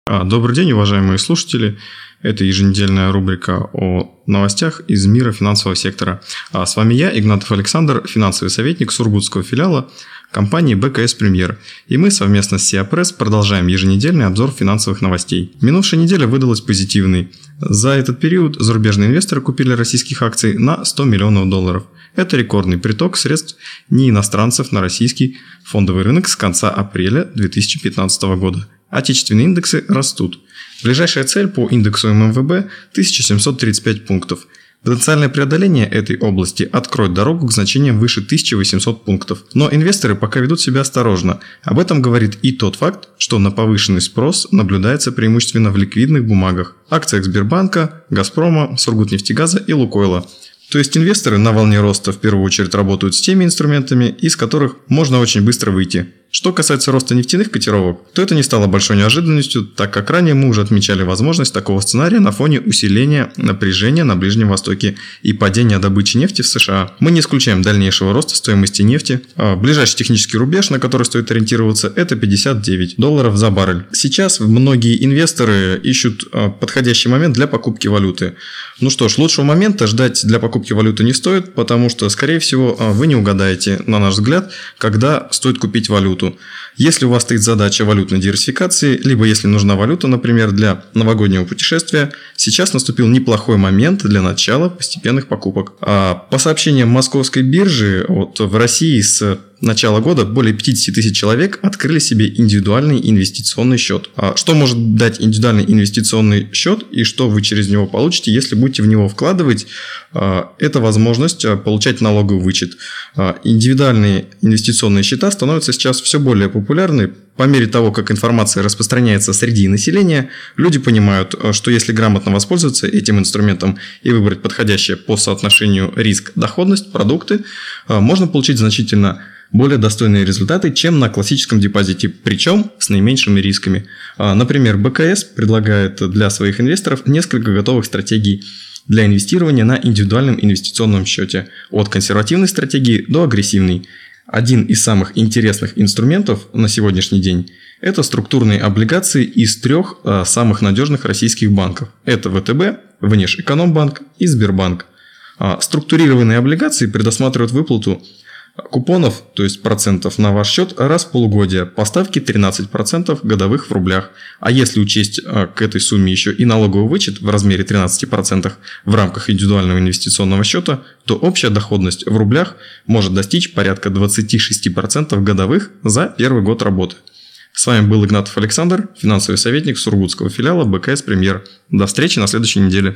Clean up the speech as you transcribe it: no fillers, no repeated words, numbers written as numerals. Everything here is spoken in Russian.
Добрый день, уважаемые слушатели. Это еженедельная рубрика о новостях из мира финансового сектора. С вами я, Игнатов Александр, финансовый советник сургутского филиала компании БКС Премьер. И мы совместно с SIA Press продолжаем еженедельный обзор финансовых новостей. Минувшая неделя выдалась позитивной. За этот период зарубежные инвесторы купили российских акций на $100 миллионов. Это рекордный приток средств не иностранцев на российский фондовый рынок с конца апреля 2015 года. Отечественные индексы растут. Ближайшая цель по индексу ММВБ – 1735 пунктов. Потенциальное преодоление этой области откроет дорогу к значениям выше 1800 пунктов. Но инвесторы пока ведут себя осторожно. Об этом говорит и тот факт, что на повышенный спрос наблюдается преимущественно в ликвидных бумагах – акциях Сбербанка, Газпрома, Сургутнефтегаза и Лукойла. То есть инвесторы на волне роста в первую очередь работают с теми инструментами, из которых можно очень быстро выйти. Что касается роста нефтяных котировок, то это не стало большой неожиданностью, так как ранее мы уже отмечали возможность такого сценария на фоне усиления напряжения на Ближнем Востоке и падения добычи нефти в США. Мы не исключаем дальнейшего роста стоимости нефти. Ближайший технический рубеж, на который стоит ориентироваться, это $59 за баррель. Сейчас многие инвесторы ищут подходящий момент для покупки валюты. Ну что ж, лучшего момента ждать для покупки валюты не стоит, потому что, скорее всего, вы не угадаете, на наш взгляд, когда стоит купить валюту. Если у вас стоит задача валютной диверсификации, либо если нужна валюта, например, для новогоднего путешествия, сейчас наступил неплохой момент для начала постепенных покупок. По сообщениям Московской биржи, в России с начала года более 50 тысяч человек открыли себе индивидуальный инвестиционный счет. Что может дать индивидуальный инвестиционный счет и что вы через него получите, если будете в него вкладывать? Это возможность получать налоговый вычет. Индивидуальные инвестиционные счета становятся сейчас все более популярны. По мере того, как информация распространяется среди населения, люди понимают, что если грамотно воспользоваться этим инструментом и выбрать подходящие по соотношению риск-доходность продукты, можно получить значительно более достойные результаты, чем на классическом депозите, причем с наименьшими рисками. Например, БКС предлагает для своих инвесторов несколько готовых стратегий для инвестирования на индивидуальном инвестиционном счете, от консервативной стратегии до агрессивной. Один из самых интересных инструментов на сегодняшний день – это структурные облигации из трех самых надежных российских банков. Это ВТБ, Внешэкономбанк и Сбербанк. Структурированные облигации предусматривают выплату купонов, то есть процентов на ваш счет раз в полугодие по ставке 13% годовых в рублях. А если учесть к этой сумме еще и налоговый вычет в размере 13% в рамках индивидуального инвестиционного счета, то общая доходность в рублях может достичь порядка 26% годовых за первый год работы. С вами был Игнатов Александр, финансовый советник сургутского филиала БКС Премьер. До встречи на следующей неделе.